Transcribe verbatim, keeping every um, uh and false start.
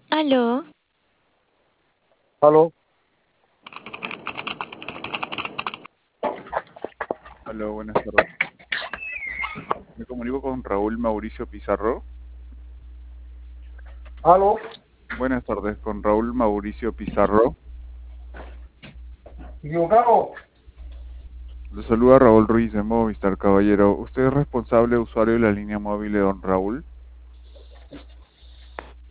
Aló, Aló, Hola, buenas tardes. Me comunico con Raúl Mauricio Pizarro. aló, Buenas tardes, con Raúl Mauricio Pizarro. equivocado. Le saluda Raúl Ruiz de Movistar, caballero. ¿Usted es responsable usuario de la línea móvil de don Raúl?